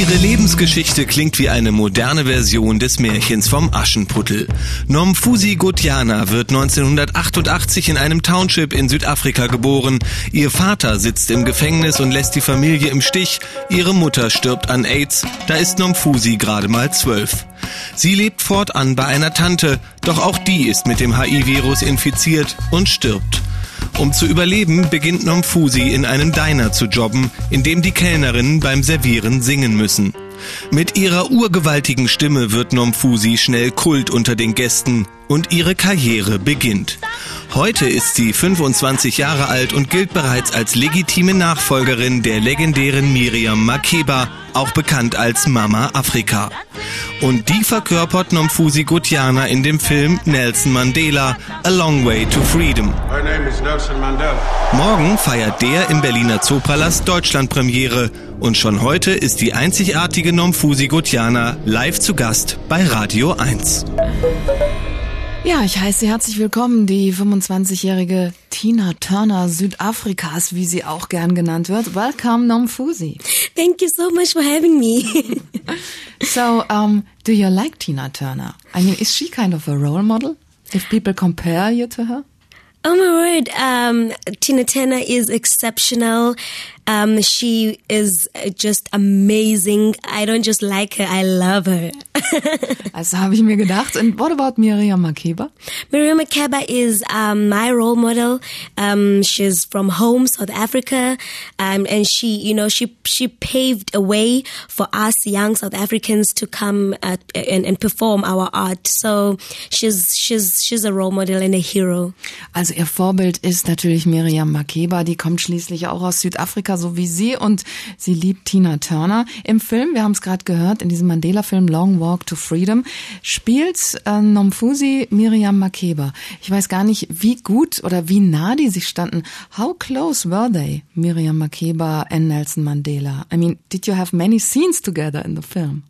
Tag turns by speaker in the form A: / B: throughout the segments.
A: Ihre Lebensgeschichte klingt wie eine moderne Version des Märchens vom Aschenputtel. Nomfusi Godiana wird 1988 in einem Township in Südafrika geboren. Ihr Vater sitzt im Gefängnis und lässt die Familie im Stich. Ihre Mutter stirbt an AIDS. Da ist Nomfusi gerade mal 12. Sie lebt fortan bei einer Tante, doch auch die ist mit dem HIV-Virus infiziert und stirbt. Um zu überleben, beginnt Nomfusi in einem Diner zu jobben, in dem die Kellnerinnen beim Servieren singen müssen. Mit ihrer urgewaltigen Stimme wird Nomfusi schnell Kult unter den Gästen und ihre Karriere beginnt. Heute ist sie 25 Jahre alt und gilt bereits als legitime Nachfolgerin der legendären Miriam Makeba, auch bekannt als Mama Afrika. Und die verkörpert Nomfusi Godiana in dem Film Nelson Mandela, A Long Way to Freedom.
B: My name is Nelson Mandela.
A: Morgen feiert der im Berliner Zoopalast Deutschlandpremiere und schon heute ist die einzigartige Nomfusi Godiana live zu Gast bei Radio 1.
C: Ja, ich heiße Sie herzlich willkommen, die 25-jährige Tina Turner Südafrikas, wie sie auch gern genannt wird. Welcome, Nomfusi.
D: Thank you so much for having me.
C: So, do you like Tina Turner? I mean, is she kind of a role model if people compare you to her?
D: Oh my word, Tina Turner is exceptional. She is just amazing. I don't just like her, I love her.
C: Also habe ich mir gedacht. And what about Miriam Makeba?
D: Miriam Makeba is my role model. She's from home, South Africa, and she paved a way for us young South Africans to come and perform our art. So she's a role model and a hero.
C: Also ihr Vorbild ist natürlich Miriam Makeba, die kommt schließlich auch aus Südafrika, so wie sie, und sie liebt Tina Turner. Im Film, wir haben es gerade gehört, in diesem Mandela-Film Long Walk to Freedom, spielt Nomfusi Miriam Makeba. Ich weiß gar nicht, wie gut oder wie nah die sich standen. How close were they, Miriam Makeba and Nelson Mandela? I mean, did you have many scenes together in the film?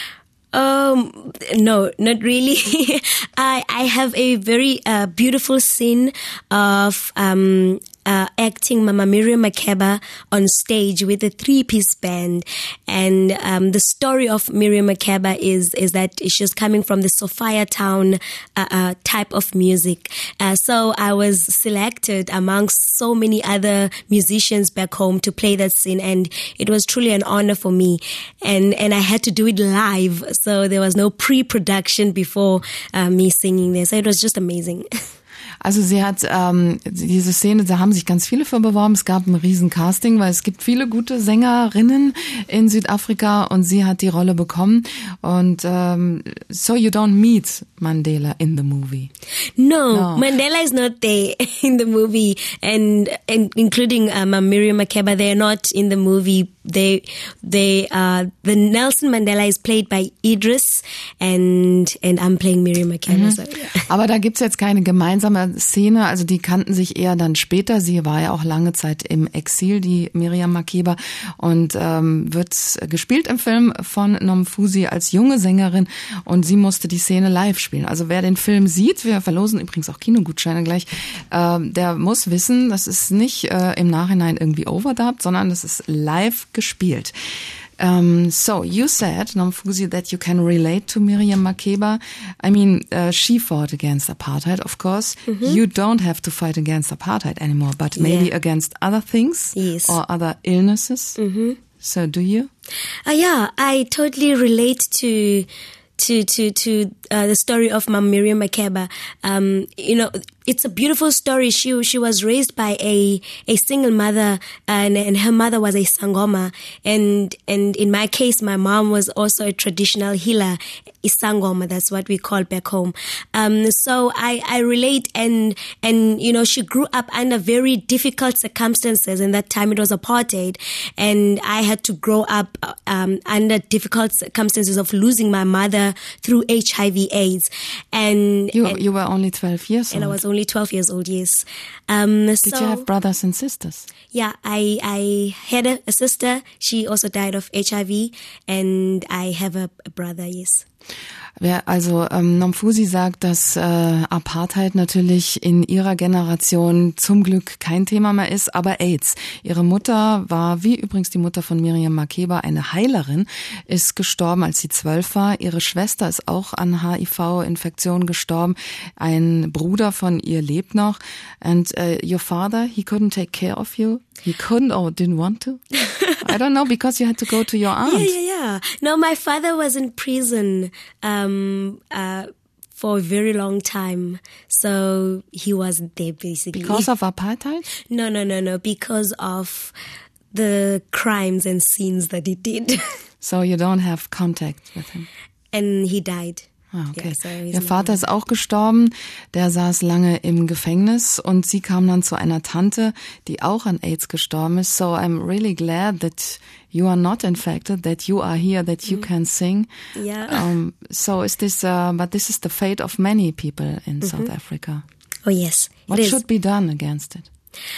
D: No, not really. I have a very beautiful scene of acting Mama Miriam Makeba on stage with a 3-piece band. And the story of Miriam Makeba is that she's coming from the Sophia Town type of music. So I was selected amongst so many other musicians back home to play that scene, and it was truly an honor for me. And I had to do it live, so there was no pre-production before me singing there. So it was just amazing.
C: Also sie hat diese Szene, da haben sich ganz viele für beworben. Es gab ein riesen Casting, weil es gibt viele gute Sängerinnen in Südafrika und sie hat die Rolle bekommen. Und so you don't meet Mandela in the movie.
D: No, Mandela is not there in the movie, and including Miriam Makeba, they are not in the movie. The Nelson Mandela is played by Idris, and I'm playing Miriam Makeba. So, yeah.
C: Aber da gibt's jetzt keine gemeinsame Szene, also die kannten sich eher dann später. Sie war ja auch lange Zeit im Exil, die Miriam Makeba, und wird gespielt im Film von Nomfusi als junge Sängerin, und sie musste die Szene live spielen. Also wer den Film sieht, wir verlosen übrigens auch Kinogutscheine gleich, der muss wissen, das ist nicht im Nachhinein irgendwie overdubbed, sondern das ist live gespielt. So you said, Nomfusi, that you can relate to Miriam Makeba. I mean, she fought against apartheid, of course. Mm-hmm. You don't have to fight against apartheid anymore, but maybe against other things,
D: yes,
C: or other illnesses.
D: Mm-hmm.
C: So do you?
D: Yeah, I totally relate to the story of Miriam Makeba. It's a beautiful story. She was raised by a single mother, and her mother was a sangoma, and in my case, my mom was also a traditional healer, isangoma. That's what we call back home. So I relate, and she grew up under very difficult circumstances. In that time, it was apartheid, and I had to grow up under difficult circumstances of losing my mother through HIV/AIDS. And
C: you were only 12 years old.
D: And I was only 12 years old, yes.
C: Did you have brothers and sisters?
D: Yeah, I had a sister. She also died of HIV, and I have a brother, yes.
C: Also Nomfusi sagt, dass Apartheid natürlich in ihrer Generation zum Glück kein Thema mehr ist, aber AIDS. Ihre Mutter war, wie übrigens die Mutter von Miriam Makeba, eine Heilerin, ist gestorben, als sie 12 war. Ihre Schwester ist auch an HIV-Infektion gestorben. Ein Bruder von ihr lebt noch. And your father, he couldn't take care of you? He couldn't or didn't want to? I don't know, because you had to go to your aunt.
D: Yeah. No, my father was in prison for a very long time. So he wasn't there basically.
C: Because of apartheid?
D: No. Because of the crimes and sins that he did.
C: So you don't have contact with him?
D: And he died.
C: Ah, okay.
D: Yeah, so
C: Ihr Vater ist auch gestorben, der saß lange im Gefängnis und sie kam dann zu einer Tante, die auch an AIDS gestorben ist. So I'm really glad that you are not infected, that you are here, that you can sing.
D: Yeah.
C: So is this, but this is the fate of many people in South Africa.
D: Oh yes.
C: What should be done against it?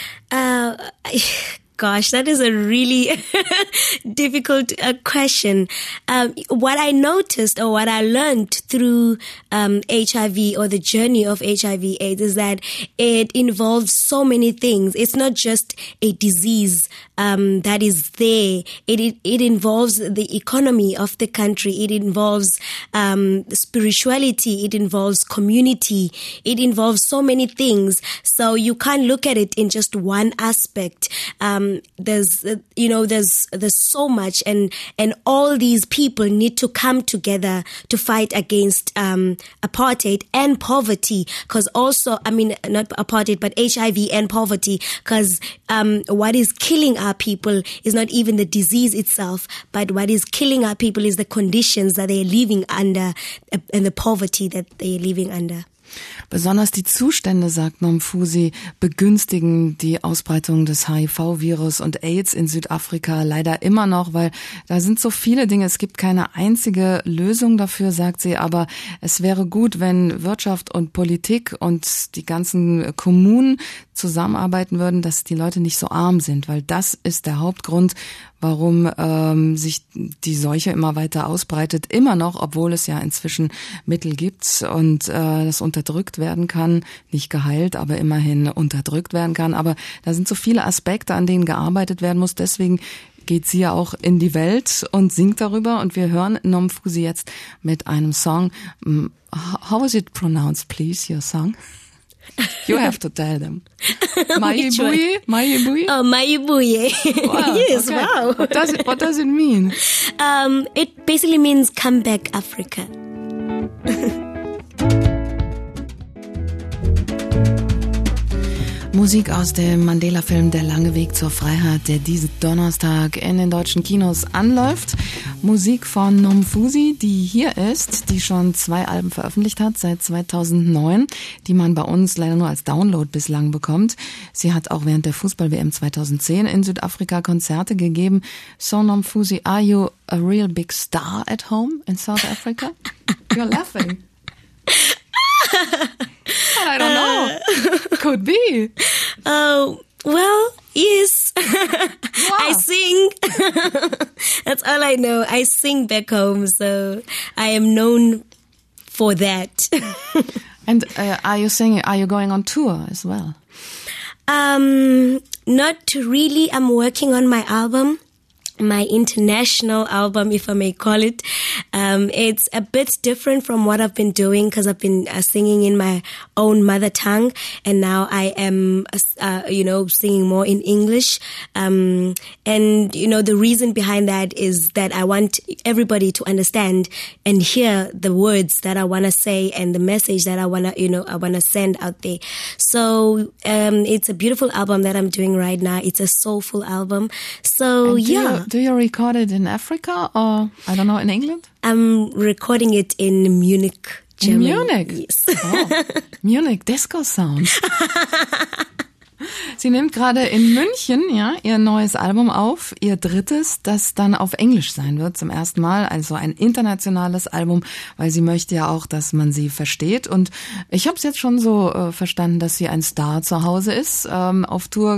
D: Gosh, that is a really difficult question. What I noticed or what I learned through HIV or the journey of HIV/AIDS is that it involves so many things. It's not just a disease that is there. It involves the economy of the country. It involves spirituality. It involves community. It involves so many things. So you can't look at it in just one aspect. There's so much, and all these people need to come together to fight against apartheid and poverty. Because also, not apartheid, but HIV and poverty. Because what is killing our people is not even the disease itself, but what is killing our people is the conditions that they are living under and the poverty that they are living under.
C: Besonders die Zustände, sagt Nomfusi, begünstigen die Ausbreitung des HIV-Virus und AIDS in Südafrika leider immer noch, weil da sind so viele Dinge. Es gibt keine einzige Lösung dafür, sagt sie, aber es wäre gut, wenn Wirtschaft und Politik und die ganzen Kommunen zusammenarbeiten würden, dass die Leute nicht so arm sind, weil das ist der Hauptgrund, warum sich die Seuche immer weiter ausbreitet, immer noch, obwohl es ja inzwischen Mittel gibt und das unterdrückt werden kann, nicht geheilt, aber immerhin unterdrückt werden kann. Aber da sind so viele Aspekte, an denen gearbeitet werden muss. Deswegen geht sie ja auch in die Welt und singt darüber. Und wir hören Nomfusi jetzt mit einem Song. How is it pronounced, please, your song? You have to tell them. Mayibuye? Mayibuye?
D: Oh, Mayibuye.
C: Wow,
D: yes,
C: okay.
D: wow.
C: What does it mean?
D: It basically means come back, Africa.
C: Musik aus dem Mandela-Film Der lange Weg zur Freiheit, der diesen Donnerstag in den deutschen Kinos anläuft. Musik von Nomfusi, die hier ist, die schon 2 Alben veröffentlicht hat seit 2009, die man bei uns leider nur als Download bislang bekommt. Sie hat auch während der Fußball-WM 2010 in Südafrika Konzerte gegeben. So Nomfusi, are you a real big star at home in South Africa? You're laughing. I don't know. Could be.
D: Oh, well, yes.
C: Wow.
D: I sing. That's all I know. I sing back home, so I am known for that.
C: And are you singing? Are you going on tour as well?
D: Not really. I'm working on my album. My international album, if I may call it. It's a bit different from what I've been doing because I've been singing in my own mother tongue, and now I am, singing more in English. And the reason behind that is that I want everybody to understand and hear the words that I want to say and the message that I want to send out there. So, it's a beautiful album that I'm doing right now. It's a soulful album. So,
C: Do you record it in Africa or, I don't know, in England?
D: I'm recording it in Munich, Germany.
C: In Munich?
D: Yes.
C: Oh. Munich Disco Sound. Sie nimmt gerade in München ihr neues Album auf, ihr drittes, das dann auf Englisch sein wird zum ersten Mal, also ein internationales Album, weil sie möchte ja auch, dass man sie versteht. Und ich habe es jetzt schon so verstanden, dass sie ein Star zu Hause ist. Auf Tour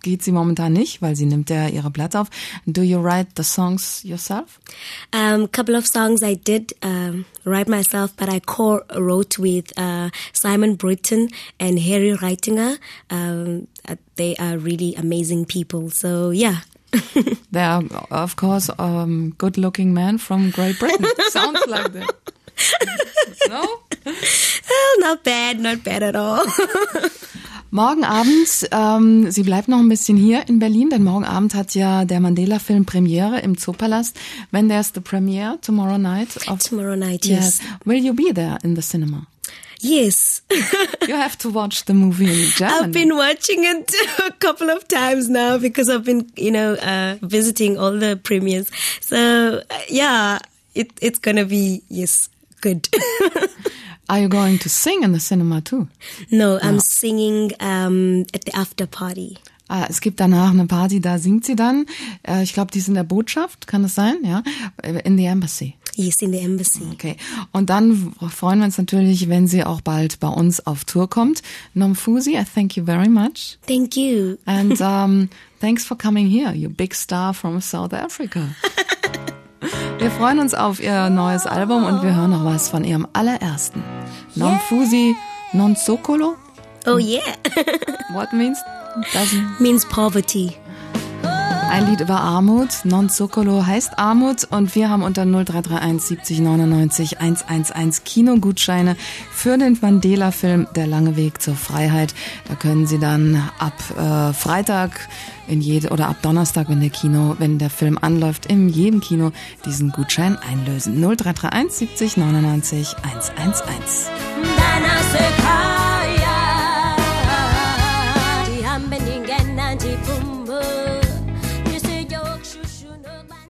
C: geht sie momentan nicht, weil sie nimmt ja ihre Platte auf. Do you write the songs yourself?
D: Couple of songs I did write myself, but I co-wrote with Simon Britton and Harry Reitinger. They are really amazing people. So yeah.
C: They are, of course, good-looking men from Great Britain. Sounds like that. No?
D: Oh, not bad at all.
C: Morgen Abend, sie bleibt noch ein bisschen hier in Berlin, denn morgen Abend hat ja der Mandela-Film Premiere im Zoopalast. When there's the premiere tomorrow night?
D: Tomorrow night, yes.
C: Will you be there in the cinema?
D: Yes.
C: You have to watch the movie in German.
D: I've been watching it a couple of times now because I've been, visiting all the premieres. So, yeah, it's gonna be, yes, good.
C: Are you going to sing in the cinema too?
D: No, I'm singing at the after party.
C: Es gibt danach eine Party, da singt sie dann. Ich glaube, die ist in der Botschaft, kann das sein? Ja, in the embassy.
D: Yes, in the embassy.
C: Okay. Und dann freuen wir uns natürlich, wenn sie auch bald bei uns auf Tour kommt. Nomfusi, I thank you very much.
D: Thank you.
C: And thanks for coming here, you big star from South Africa. Wir freuen uns auf ihr neues Album und wir hören noch was von ihrem allerersten. Nomfusi Nontsokolo.
D: Oh yeah.
C: What means?
D: Means poverty.
C: Ein Lied über Armut. Nontsokolo heißt Armut und wir haben unter 0331 70 99 111 Kinogutscheine für den Mandela-Film Der lange Weg zur Freiheit. Da können Sie dann ab Freitag oder ab Donnerstag, wenn der Film anläuft, in jedem Kino diesen Gutschein einlösen. 0331 70 99 111.